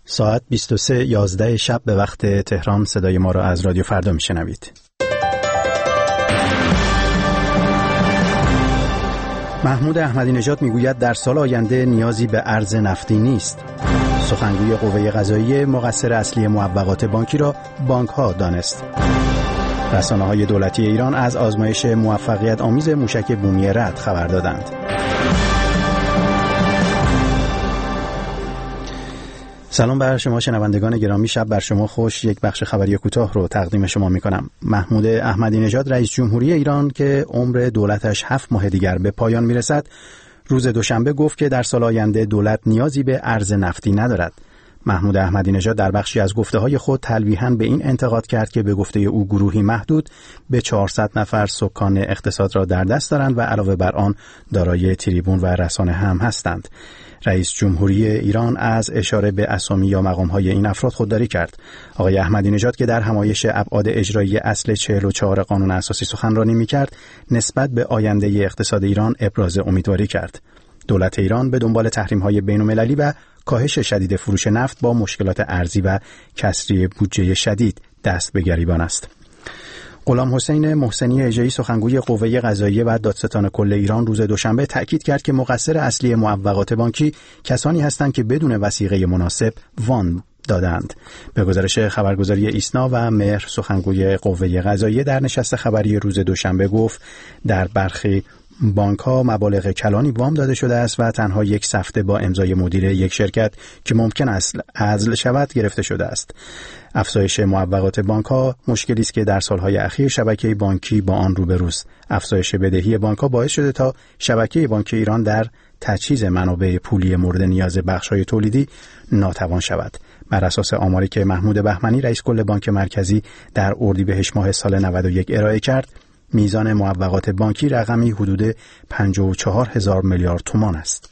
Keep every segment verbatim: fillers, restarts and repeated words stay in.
ساعت بیست و سه یازده شب به وقت تهران صدای ما را از رادیو فردا میشنوید. محمود احمدی نژاد میگوید در سال آینده نیازی به ارز نفتی نیست. سخنگوی قوه قضاییه مقصر اصلی معوقات بانکی را بانک‌ها دانست. رسانه‌های دولتی ایران از آزمایش موفقیت آمیز موشک بومی رد خبر دادند. سلام بر شما شنوندگان گرامی، شب بر شما خوش. یک بخش خبری کوتاه رو تقدیم شما می‌کنم. محمود احمدی نژاد رئیس جمهوری ایران که عمر دولتش هفت ماه دیگر به پایان میرسد، روز دوشنبه گفت که در سال آینده دولت نیازی به ارز نفتی ندارد. محمود احمدی نژاد در بخشی از گفته‌های خود تلویحاً به این انتقاد کرد که به گفته او گروهی محدود به چهارصد نفر سکان اقتصاد را در دست دارند و علاوه بر آن دارای تریبون و رسانه هم هستند. رئیس جمهوری ایران از اشاره به اسامی یا مقام‌های این افراد خودداری کرد. آقای احمدی نژاد که در همایش ابعاد اجرایی اصل چهل و چهار قانون اساسی سخنرانی می‌کرد، نسبت به آینده اقتصاد ایران ابراز امیدواری کرد. دولت ایران به دنبال تحریم‌های بین‌المللی و کاهش شدید فروش نفت با مشکلات ارزی و کسری بودجه شدید دست به گریبان است. غلام حسین محسنی اژه‌ای سخنگوی قوه قضاییه و دادستان کل ایران روز دوشنبه تأکید کرد که مقصر اصلی معوقات بانکی کسانی هستند که بدون وثیقه مناسب وام دادند. به گزارش خبرگزاری ایسنا و مهر، سخنگوی قوه قضاییه در نشست خبری روز دوشنبه گفت در برخی بانک‌ها مبالغ کلانی وام داده شده است و تنها یک سفته با امضای مدیر یک شرکت که ممکن است عزل شود گرفته شده است. افزایش معوقات بانک‌ها مشکلی است که در سال‌های اخیر شبکه بانکی با آن روبروست. افزایش بدهی بانک‌ها باعث شده تا شبکه بانکی ایران در تجهیز منابع پولی مورد نیاز بخش‌های تولیدی ناتوان شود. بر اساس آماری که محمود بهمنی رئیس کل بانک مرکزی در اردیبهشت ماه سال نود و یک ارائه کرد، میزان معوقات بانکی رقمی حدود پنجاه و چهار هزار میلیارد تومان است.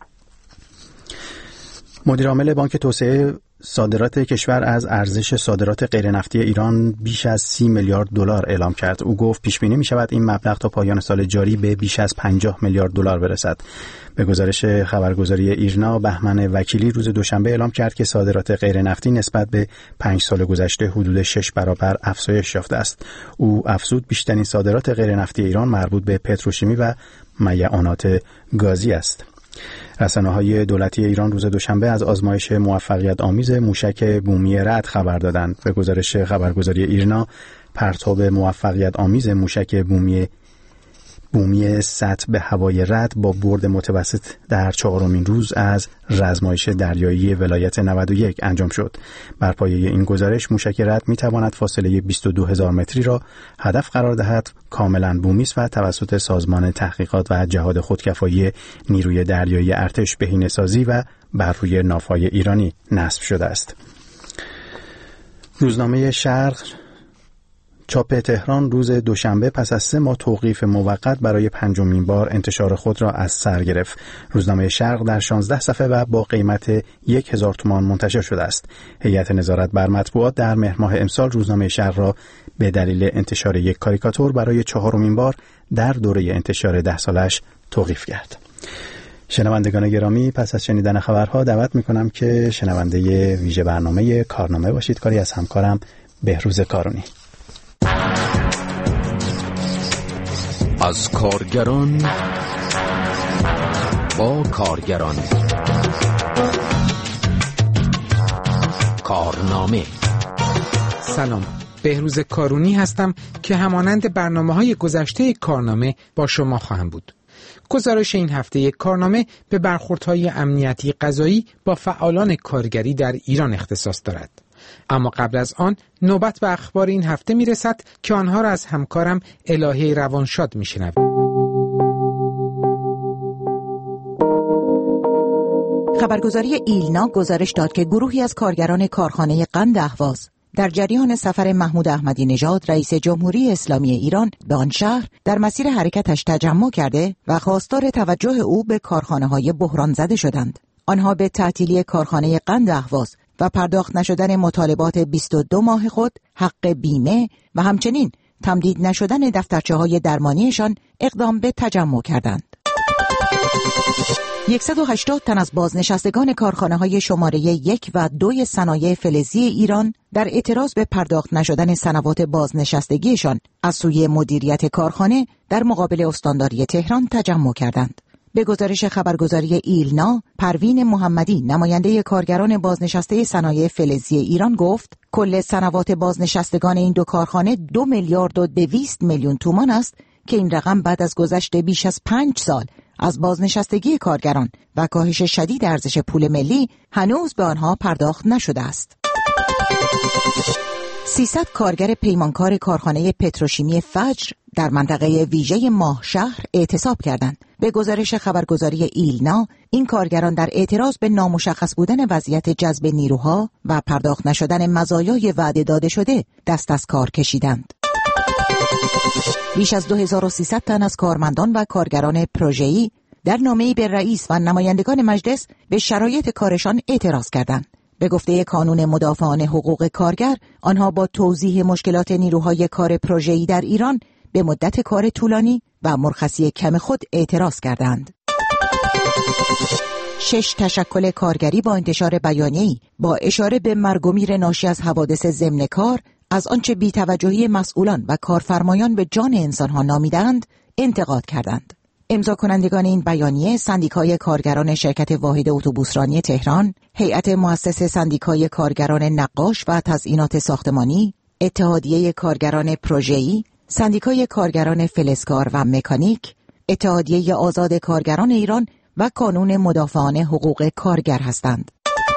مدیرعامل بانک توسعه صادرات کشور از ارزش صادرات غیرنفتی ایران بیش از سی میلیارد دلار اعلام کرد. او گفت پیش بینی می شود این مبلغ تا پایان سال جاری به بیش از پنجاه میلیارد دلار برسد. به گزارش خبرگزاری ایرنا، بهمن وکیلی روز دوشنبه اعلام کرد که صادرات غیرنفتی نسبت به پنج سال گذشته حدود شش برابر افزایش یافته است. او افزود بیشترین صادرات غیرنفتی ایران مربوط به پتروشیمی و میعانات گازی است. رسانه‌های دولتی ایران روز دوشنبه از آزمایش موفقیت آمیز موشک بومی رد خبر دادند. به گزارش خبرگزاری ایرنا، پرتاب موفقیت آمیز موشک بومی بومی سطح به هوای رد با برد متوسط در چهارمین روز از رزمایش دریایی ولایت نود و یک انجام شد. بر پایه این گزارش موشک رد می تواند فاصله بیست و دو هزار متری را هدف قرار دهد، کاملا بومی است و توسط سازمان تحقیقات و جهاد خودکفایی نیروی دریایی ارتش بهینه‌سازی و بر روی ناوهای ایرانی نصب شده است. روزنامه شرق چاپ تهران روز دوشنبه پس از سه ماه توقیف موقت برای پنجمین بار انتشار خود را از سر گرفت. روزنامه شرق در شانزده صفحه و با قیمت یک هزار تومان منتشر شده است. هیئت نظارت بر مطبوعات در مهر ماه امسال روزنامه شرق را به دلیل انتشار یک کاریکاتور برای چهارمین بار در دوره انتشار ده سالش توقیف کرد. شنوندگان گرامی، پس از شنیدن خبرها دعوت می‌کنم که شنونده ویژه برنامه کارنامه باشید، کاری از همکارم بهروز کارونی. از کارگران با کارگران، کارنامه. سلام، بهروز کارونی هستم که همانند برنامه‌های گذشته کارنامه با شما خواهم بود. گزارش این هفته کارنامه به برخوردهای امنیتی قضایی با فعالان کارگری در ایران اختصاص دارد. اما قبل از آن نوبت به اخبار این هفته می رسد که آنها را از همکارم الهه روانشاد می شنویم. خبرگزاری ایلنا گزارش داد که گروهی از کارگران کارخانه قند اهواز در جریان سفر محمود احمدی نژاد رئیس جمهوری اسلامی ایران به آن شهر در مسیر حرکتش تجمع کرده و خواستار توجه او به کارخانه‌های بحران زده شدند. آنها به تعطیلی کارخانه قند اهواز و پرداخت نشدن مطالبات بیست و دو ماه خود، حق بیمه و همچنین تمدید نشدن دفترچه‌های درمانیشان اقدام به تجمع کردند. صد و هشتاد تن از بازنشستگان کارخانه‌های شماره یک و دوی صنایع فلزی ایران در اعتراض به پرداخت نشدن سنوات بازنشستگیشان از سوی مدیریت کارخانه در مقابل استانداری تهران تجمع کردند. به گزارش خبرگزاری ایلنا، پروین محمدی نماینده کارگران بازنشسته صنایع فلزی ایران گفت کل سنوات بازنشستگان این دو کارخانه دو میلیارد و دویست میلیون تومان است که این رقم بعد از گذشت بیش از پنج سال از بازنشستگی کارگران و کاهش شدید ارزش پول ملی هنوز به آنها پرداخت نشده است. سیصد کارگر پیمانکار کارخانه پتروشیمی فجر در منطقه ویژه ماه شهر اعتصاب کردند. به گزارش خبرگزاری ایلنا، این کارگران در اعتراض به نامشخص بودن وضعیت جذب نیروها و پرداخت نشدن مزایای وعده داده شده دست از کار کشیدند. بیش از دو هزار و سیصد تن از کارمندان و کارگران پروژه‌ای در نامه‌ای به رئیس و نمایندگان مجلس به شرایط کارشان اعتراض کردند. به گفته کانون مدافعان حقوق کارگر، آنها با توضیح مشکلات نیروهای کار پروژه‌ای در ایران به مدت کار طولانی و مرخصی کم خود اعتراض کردند. شش تشکل کارگری با انتشار بیانیه‌ای با اشاره به مرگ و میر ناشی از حوادث ضمن کار از آنچه بی‌توجهی مسئولان و کارفرمایان به جان انسانها نامیدند انتقاد کردند. امضا کنندگان این بیانیه سندیکای کارگران شرکت واحد اتوبوسرانی تهران، هیئت مؤسس سندیکای کارگران نقاش و تزیینات ساختمانی، اتحادیه کارگران پروژه‌ای، سندیکای کارگران فلزکار و مکانیک، اتحادیه آزاد کارگران ایران و کانون مدافعان حقوق کارگر هستند.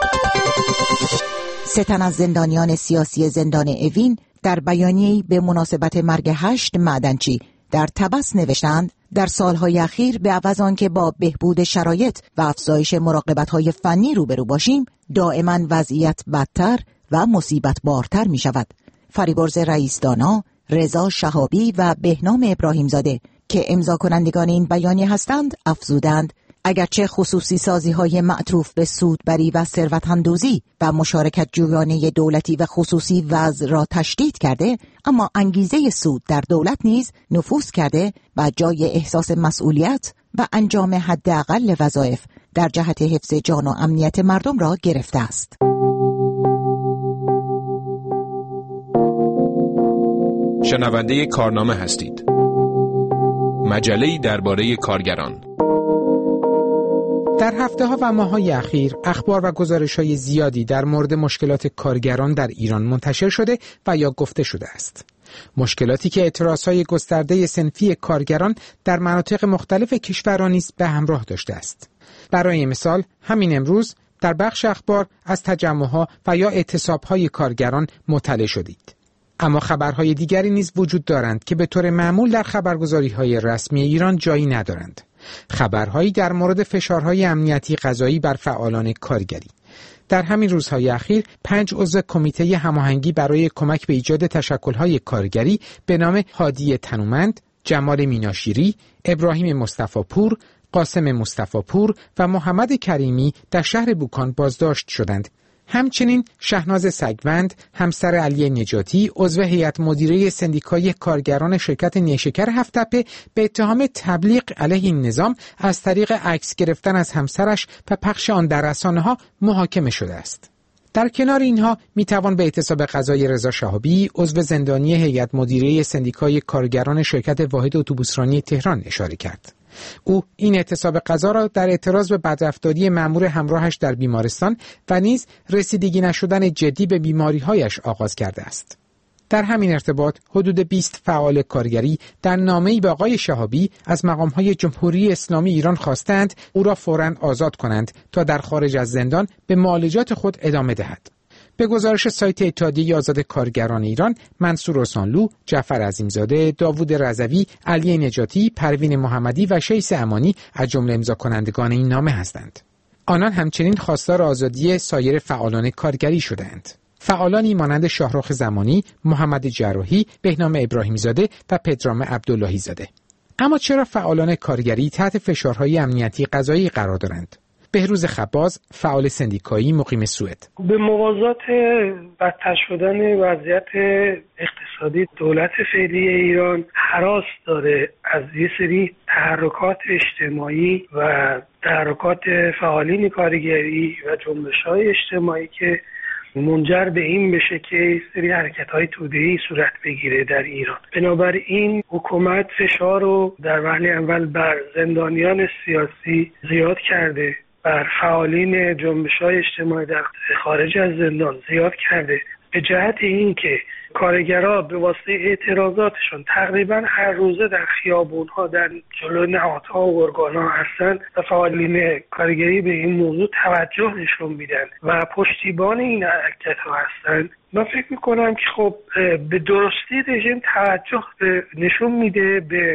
سه تن از زندانیان سیاسی زندان اوین در بیانیه‌ای به مناسبت مرگ هشت معدنچی در طبس نوشتند در سالهای اخیر به عوض آنکه با بهبود شرایط و افزایش مراقبت‌های فنی روبرو باشیم، دائما وضعیت بدتر و مصیبت بارتر می شود. فریبرز رئیس دانا، رضا شهابی و بهنام ابراهیم زاده که امضا کنندگان این بیانیه هستند افزودند اگرچه خصوصی سازی های معطوف به سودبری و ثروت‌اندوزی و مشارکت جویانه دولتی و خصوصی وضع را تشدید کرده، اما انگیزه سود در دولت نیز نفوذ کرده و جای احساس مسئولیت و انجام حداقل وظایف در جهت حفظ جان و امنیت مردم را گرفته است. شنونده کارنامه هستید. مجله‌ای درباره کارگران. در هفته‌ها و ماه‌های اخیر اخبار و گزارش‌های زیادی در مورد مشکلات کارگران در ایران منتشر شده و یا گفته شده است. مشکلاتی که اعتراض‌های گسترده صنفی کارگران در مناطق مختلف کشور نیز به همراه داشته است. برای مثال همین امروز در بخش اخبار از تجمع‌ها و یا اعتصاب‌های کارگران مطلع شدید. اما خبرهای دیگری نیز وجود دارند که به طور معمول در خبرگزاری‌های رسمی ایران جایی ندارند. خبرهایی در مورد فشارهای امنیتی قضایی بر فعالان کارگری. در همین روزهای اخیر پنج عضو کمیته هماهنگی برای کمک به ایجاد تشکل‌های کارگری به نام هادی تنومند، جمال میناشیری، ابراهیم مصطفی‌پور، قاسم مصطفی‌پور و محمد کریمی در شهر بوکان بازداشت شدند. همچنین شهناز سگوند، همسر علی نجاتی، عضو هیئت مدیره سندیکای کارگران شرکت نیشکر هفت‌تپه به اتهام تبلیغ علیه این نظام از طریق عکس گرفتن از همسرش و پخش آن در رسانه‌ها محاکمه شده است. در کنار اینها میتوان به اعتصاب قضایی رضا شهابی، عضو زندانی هیئت مدیره سندیکای کارگران شرکت واحد اتوبوسرانی تهران اشاره کرد. او این اعتصاب قضا را در اعتراض به بدرفتاری مأمور همراهش در بیمارستان و نیز رسیدگی نشدن جدی به بیماری‌هایش آغاز کرده است. در همین ارتباط حدود بیست فعال کارگری در نامه‌ای به آقای شهابی از مقام‌های جمهوری اسلامی ایران خواستند او را فوراً آزاد کنند تا در خارج از زندان به معالجات خود ادامه دهد. به گزارش سایت اتحادیه آزاد کارگران ایران، منصور حسانلو، جعفر عظیمزاده، داوود رضوی، علی نجاتی، پروین محمدی و شیس امانی از جمله امضا کنندگان این نامه هستند. آنان همچنین خواستار آزادی سایر فعالان کارگری شدند. فعالانی مانند شاهرخ زمانی، محمد جراحی، بهنام ابراهیم زاده و پدرام عبداللهی زاده. اما چرا فعالان کارگری تحت فشارهای امنیتی قضایی قرار دارند؟ بهروز خباز، فعال سندیکایی مقیم سوئد: به موازات بدتر شدن وضعیت اقتصادی اقتصادی دولت فعلی ایران هراس داره از یه سری تحرکات اجتماعی و تحرکات فعالین کارگری و جنبش‌های اجتماعی که منجر به این بشه که سری حرکت‌های توده‌ای صورت بگیره در ایران. بنابراین حکومت فشار رو در وهله اول بر زندانیان سیاسی زیاد کرده، بر فعالین جنبش‌های اجتماعی در خارج از زندان زیاد کرده، به جهت این که کارگرها به واسطه اعتراضاتشون تقریبا هر روزه در خیابون‌ها در جلو نهادها و ارگان‌ها هستن و فعالین کارگری به این موضوع توجه نشون میدن و پشتیبان این حرکت‌ها هستن. من فکر میکنم که خب به درستی رژیم توجه نشون میده به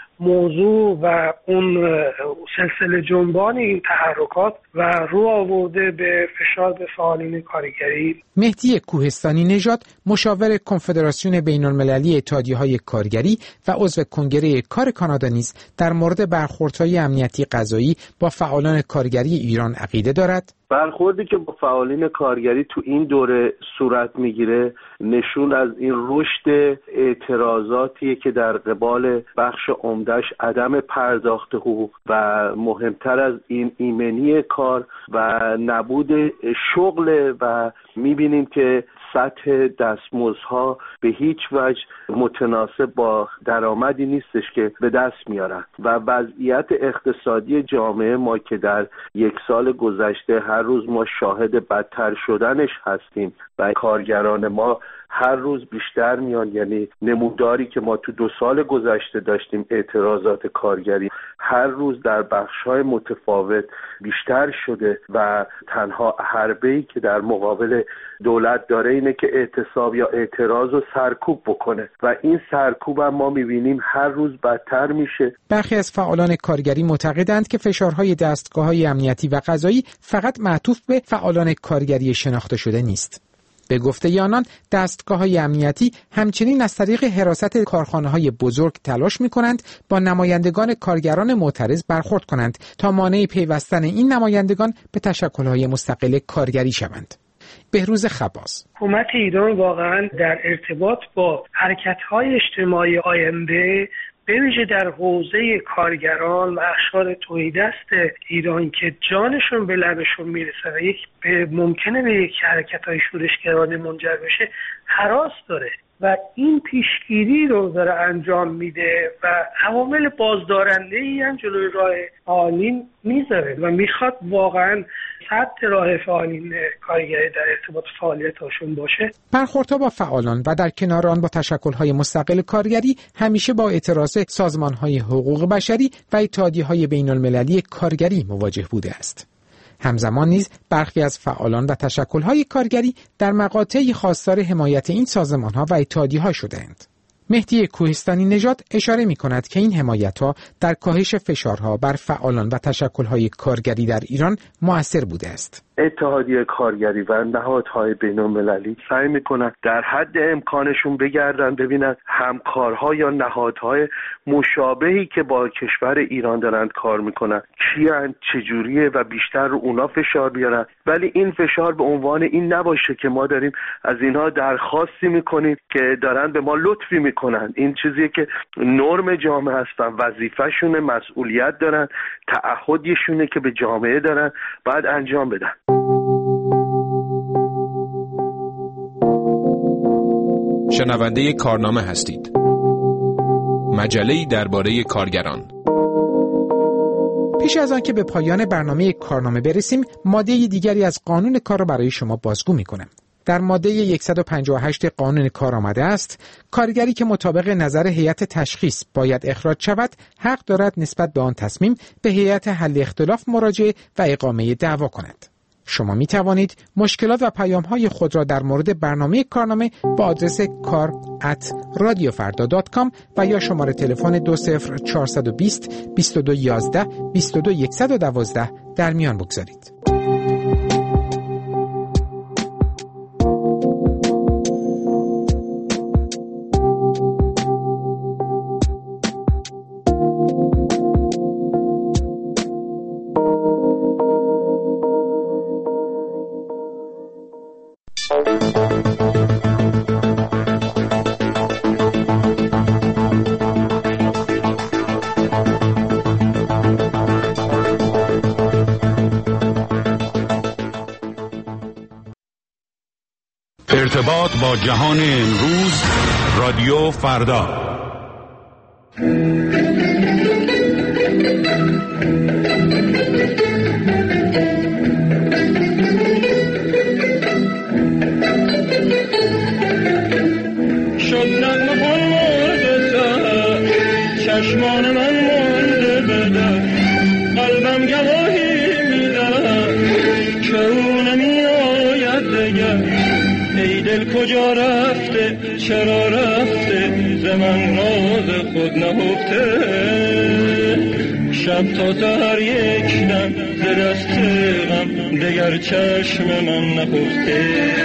موضوع و اون سلسله جنبان این تحرکات و رو آورده به فشار به فعالین کارگری. مهدی کوهستانی نژاد، مشاور کنفدراسیون بین‌المللی اتحادیه‌های کارگری و عضو کنگره کار کانادا نیز در مورد برخوردهای امنیتی قضایی با فعالان کارگری ایران عقیده دارد. برخوردی که با فعالین کارگری تو این دوره صورت میگیره نشون از این رشد اعتراضاتیه که در قبال بخش عمده‌اش عدم پرداخت حقوق و مهمتر از این ایمنی کار و نبود شغل و میبینیم که سطح دستمزدها به هیچ وجه متناسب با درآمدی نیستش که به دست میارن و وضعیت اقتصادی جامعه ما که در یک سال گذشته هر روز ما شاهد بدتر شدنش هستیم و کارگران ما هر روز بیشتر میان، یعنی نموداری که ما تو دو سال گذشته داشتیم اعتراضات کارگری هر روز در بخش‌های متفاوت بیشتر شده و تنها حربه‌ای که در مقابل دولت داره اینه که اعتصاب یا اعتراض رو سرکوب بکنه و این سرکوب هم ما می‌بینیم هر روز بدتر میشه. برخی از فعالان کارگری معتقدند که فشارهای دستگاه‌های امنیتی و قضایی فقط معطوف به فعالان کارگری شناخته شده نیست. به گفته آنان دستگاه‌های امنیتی همچنین از طریق حراست کارخانه‌های بزرگ تلاش می‌کنند با نمایندگان کارگران معترض برخورد کنند تا مانع پیوستن این نمایندگان به تشکل‌های مستقل کارگری شوند. بهروز خباز: حکومت ایران واقعا در ارتباط با حرکت‌های اجتماعی آینده به ویژه در حوزه کارگران و اقشار تهیدست ایران که جانشون به لبشون میرسه و یک ممکنه به یک حرکت‌های شورشگرانه منجر بشه هراس داره و این پیشگیری رو داره انجام میده و عوامل بازدارنده‌ای هم جلوی راه فعالین میذاره و میخواد واقعا سطح راه فعالین کارگری در ارتباط فعالیتاشون باشه. برخوردها با فعالان و در کنار آن با تشکل‌های مستقل کارگری همیشه با اعتراض سازمان‌های حقوق بشری و اتحادیه‌های بین‌المللی کارگری مواجه بوده است. همزمان نیز برخی از فعالان و تشکل‌های کارگری در مقاطعی خواستار حمایت این سازمان‌ها و اتحادیه‌ها شده‌اند. مهدی کوهستانی نژاد اشاره می‌کند که این حمایت‌ها در کاهش فشارها بر فعالان و تشکل‌های کارگری در ایران مؤثر بوده است. اتحادیه کارگری و نهادهای بین‌المللی سعی میکنن در حد امکانشون بگردن ببینن همکارها یا نهادهای مشابهی که با کشور ایران دارن کار میکنن کیان، چجوریه و بیشتر رو اونا فشار بیارن، ولی این فشار به عنوان این نباشه که ما داریم از اینها درخواستی میکنیم که دارن به ما لطفی میکنن. این چیزیه که نرم جامعه هستن، وظیفه‌شونه، مسئولیت دارن، تعهدیشونه که به جامعه دارن باید انجام بدن. شنونده کارنامه هستید. مجله‌ای درباره کارگران. پیش از آن که به پایان برنامه کارنامه برسیم، ماده دیگری از قانون کار را برای شما بازگو می‌کنم. در ماده صد و پنجاه و هشت قانون کار آمده است کارگری که مطابق نظر هیئت تشخیص باید اخراج شود حق دارد نسبت به آن تصمیم به هیئت حل اختلاف مراجعه و اقامه دعوا کند. شما می توانید مشکلات و پیام‌های خود را در مورد برنامه کارنامه با آدرس کار ات رادیو فردا دات کام و یا شماره تلفن دو صفر چهار دو صفر بیست و دو یازده بیست و دو صد و دوازده در میان بگذارید. ارتباط با جهان امروز، رادیو فردا. شد نغمه خون مرد سهر، چشمان من مانده بده، قلبم گواهی میده که او نمی آید دگر. ای دل کجا رفته، چرا رفته، ز من راز خود نهفته. شب تا سحر یک دم ز دست غم، دگر چشم من نخفته.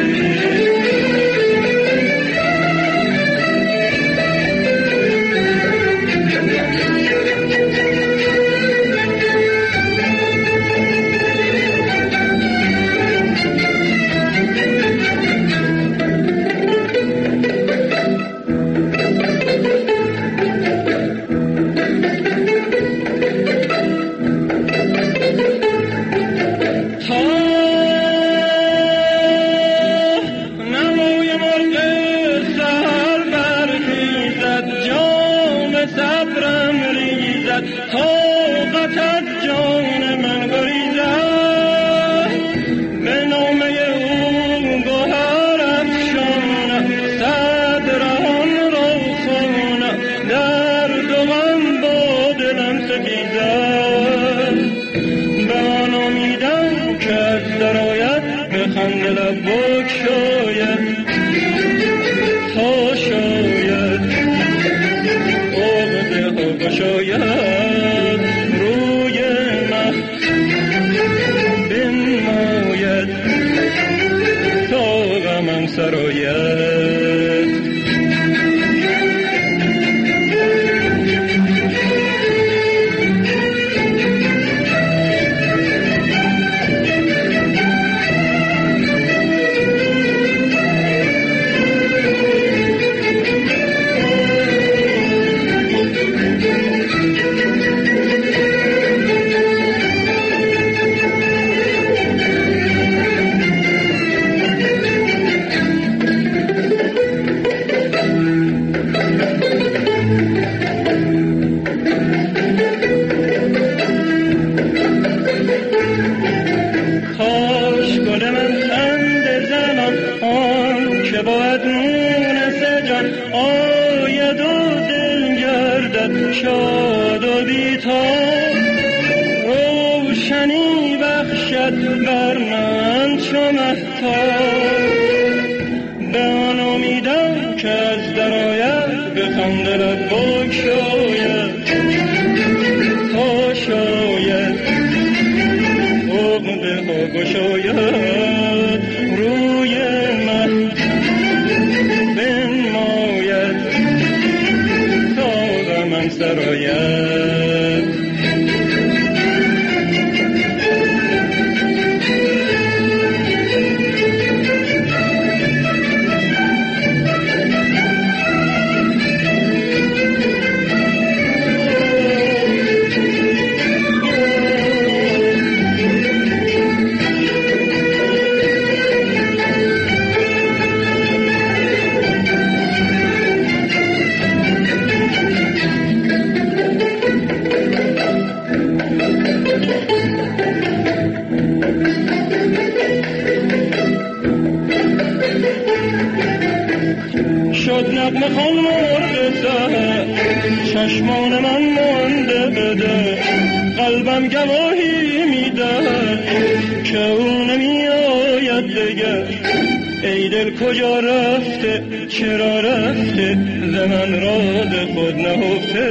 کجا رفته، چرا رفته، ز من راز خود نهفته.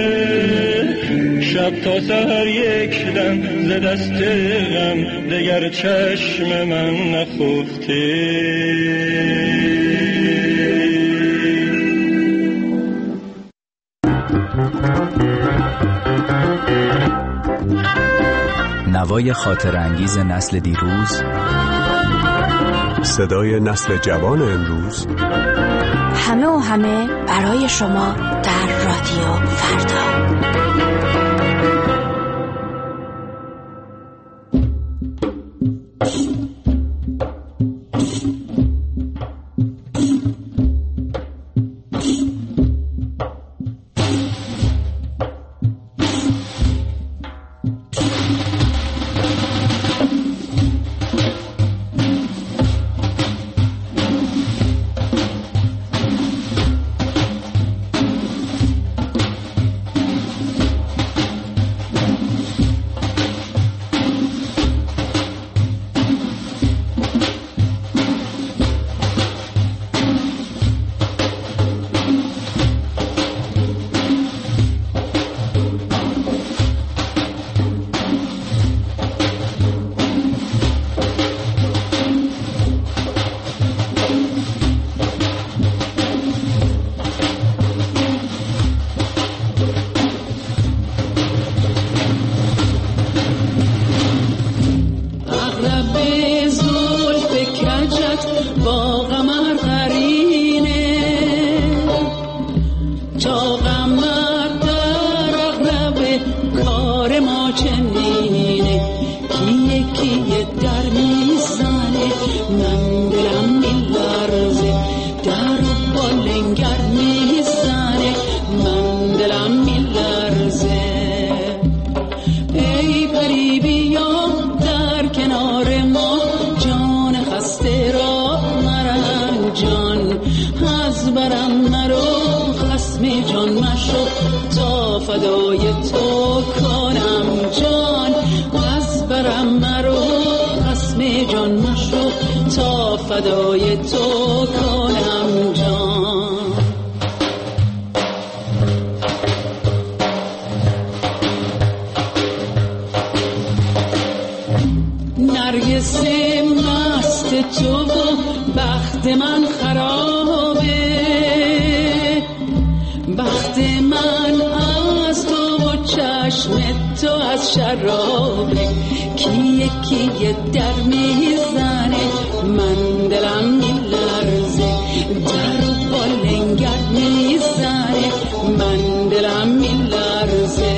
شب تا سحر یک دم ز دست غم، دگر چشم من نخفته. نوای خاطر انگیز نسل دیروز، صدای نسل جوان امروز، همه و همه برای شما در رادیو فردا. از برم مرو خصم جان مشو تا فدای تو کنم جان از برم مرو خصم جان مشو تا فدای تو کنم جان نرگس مست تو و بخت من خرابه بخت من از تو و چشم تو از شرابه کیه کیه در میزنه من دلم میلرزه در و بالنگر میزنه من دلم میلرزه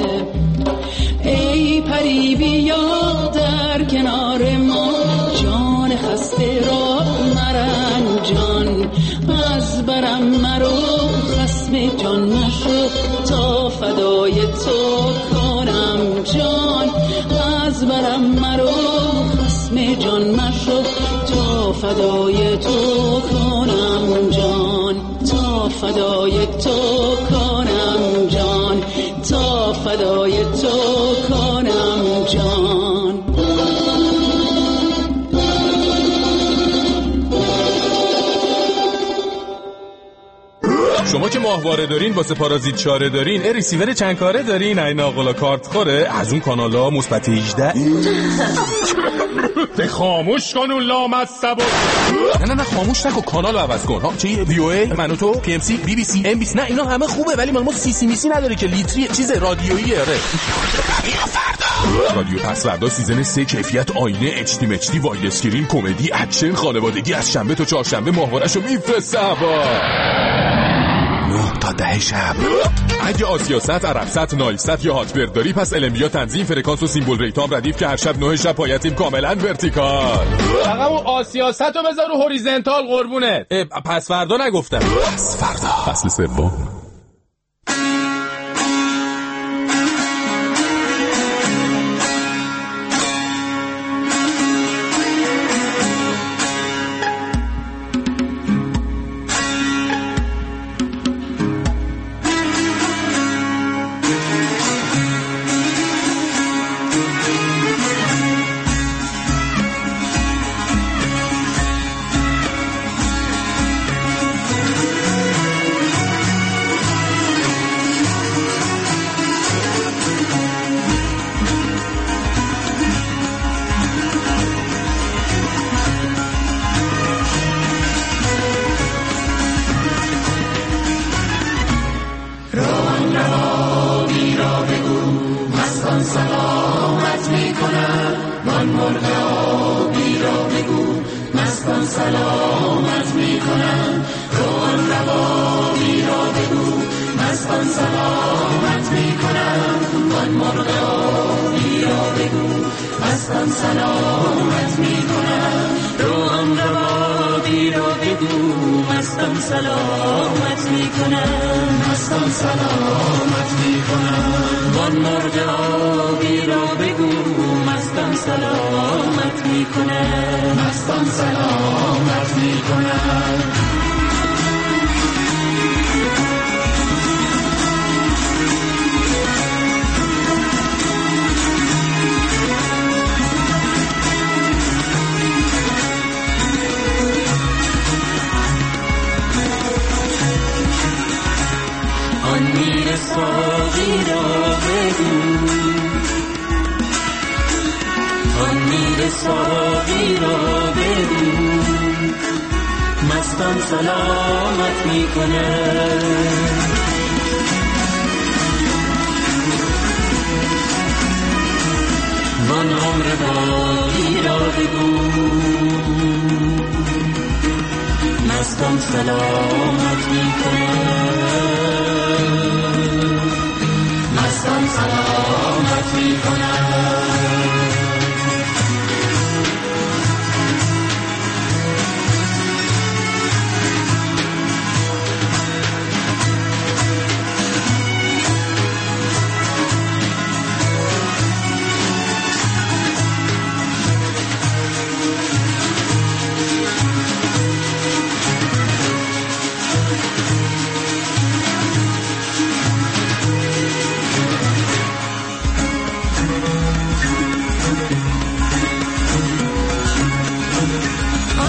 ای پری بیا در کنار ما جان خسته را مرنجان از برم مرو خصم جان مشو تا فدای تو کنم جان از برم مرو خصم جان مشو تا فدای تو کنم جان تا فدای تو کنم جان تا فدای تو کنم جان شما که ماهواره دارین واسه پارازیت چاره دارین ای ریسیور چند کاره دارین این آقلا کارت خوره از اون کانالا مثبت هجده به خاموش کن اون لامصب نه نه نه خاموش نکن کانالو عوض کن ها چی وی او ای منو تو پی ام سی بی بی سی ام بی سی نه اینا همه خوبه ولی ما سی سی می سی نداره که لیتری چیز رادیویی اره رادیو فردا رادیو پس فردا سیزن سه کیفیت آینه اچ دی اچ دی واید اسکرین کمدی اکشن خانوادگی از شنبه تا چهارشنبه ماهواره‌شو میفرسته با نه تا ده شب. اگه آسیاست، عربست، نایلست یا هاتبرد داری پس المبیا تنظیم فرکانس و سیمبل ریتام ردیف که هر شب نه شب پایتیم کاملا ورتیکال. فقط اون آسیاست رو بذار رو هوریزنتال قربونه. پس فردا نگفتم. پس فردا فصل سوم.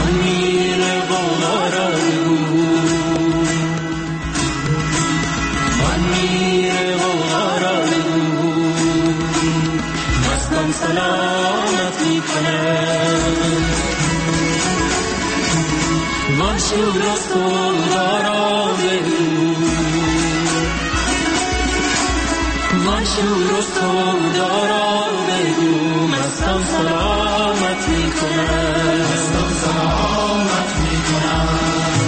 میره قولا بگو من میره قولا بگو مستم سلامت میکنم من شور و سودارا بگو من شور و سودارا بگو مستم سلامت میکنم مستم سلامت میکنم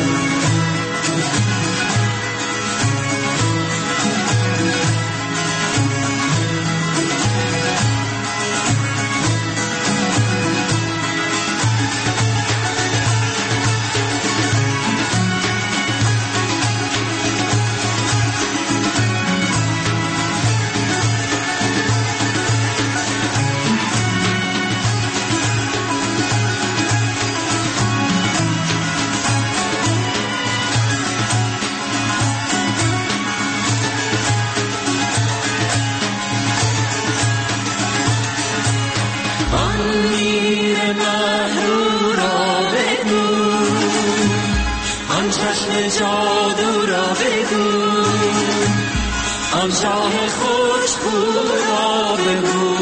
جادو را بگو آن شاه خوشبو را بگو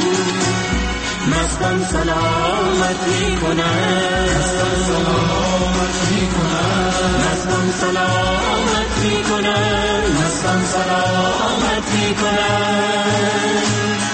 مستم سلامت میکنم مستم سلامت میکنم مستم سلامت میکنم مستم سلامت میکنم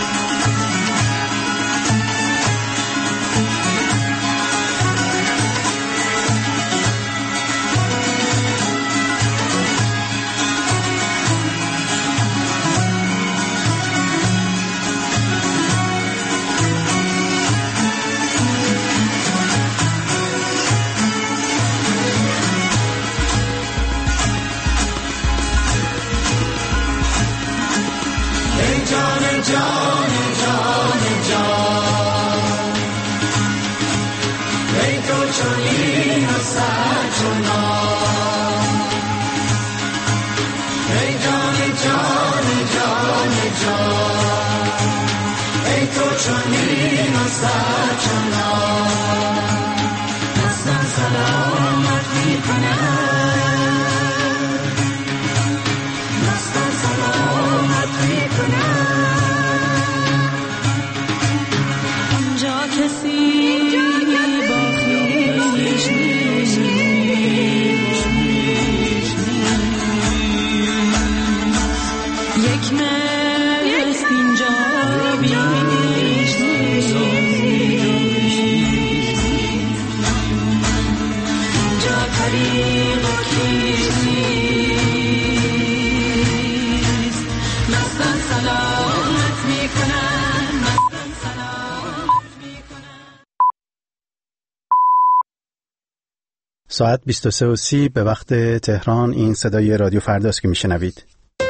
جان جان جان ای تو چنین و سرچنان ای جان جان جان جان ای تو چنین و سرچنان مستم سلامت میکنم مستم سلامت میکنم کسی با خویش نیست یک مست اینجا بیش نیست اینجا طریق کیش نیست مستم سلامت میکنم مستم سلامت ساعت بیست و سه و سی به وقت تهران. این صدای رادیو فرداست که میشنوید.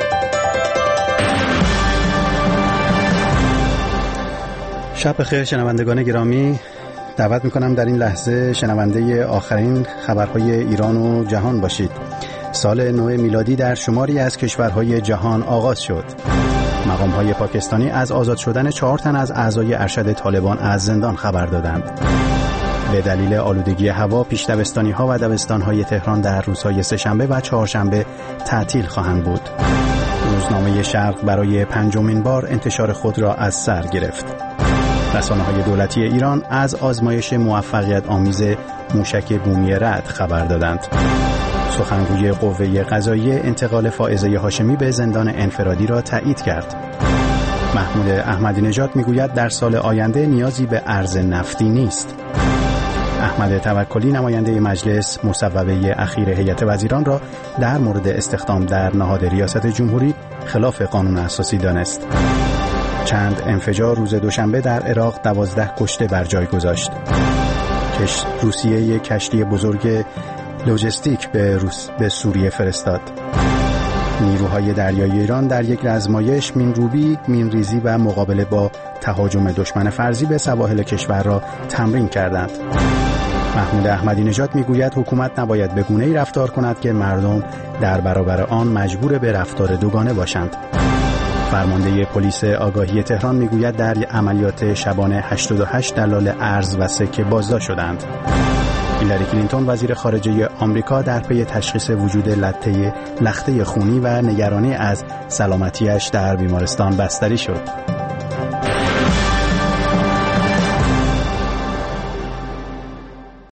شب بخیر شنوندگان گرامی، دعوت میکنم در این لحظه شنونده آخرین خبرهای ایران و جهان باشید. سال نو میلادی در شماری از کشورهای جهان آغاز شد. مقامهای پاکستانی از آزاد شدن چهار تن از اعضای ارشد طالبان از زندان خبر دادند. به دلیل آلودگی هوا پیش دبستانی‌ها و دبستان‌های تهران در روزهای سه‌شنبه و چهارشنبه تعطیل خواهند بود. روزنامه شرق برای پنجمین بار انتشار خود را از سر گرفت. رسانه‌های دولتی ایران از آزمایش موفقیت آمیز موشک بومی رعد خبر دادند. سخنگوی قوه قضاییه انتقال فائزه هاشمی به زندان انفرادی را تایید کرد. محمود احمدی نژاد میگوید در سال آینده نیازی به ارز نفتی نیست. احمد توکلی نماینده مجلس مصوبه اخیر هیئت وزیران را در مورد استخدام در نهاد ریاست جمهوری خلاف قانون اساسی دانست. چند انفجار روز دوشنبه در عراق دوازده کشته بر جای گذاشت. کش روسیه یک کشتی بزرگ لوجستیک به روس به سوریه فرستاد. نیروهای دریایی ایران در یک رزمایش مینروبی، مینریزی و مقابله با تهاجم دشمن فرضی به سواحل کشور را تمرین کردند. محمود احمدی نژاد میگوید حکومت نباید به گونه‌ای رفتار کند که مردم در برابر آن مجبور به رفتار دوگانه باشند. فرمانده پلیس آگاهی تهران میگوید در عملیات شبانه هشتاد و هشت دلال ارز و سکه بازداشت شدند. هیلاری کلینتون وزیر خارجه آمریکا در پی تشخیص وجود لطه لخته خونی و نگرانی از سلامتیش در بیمارستان بستری شد.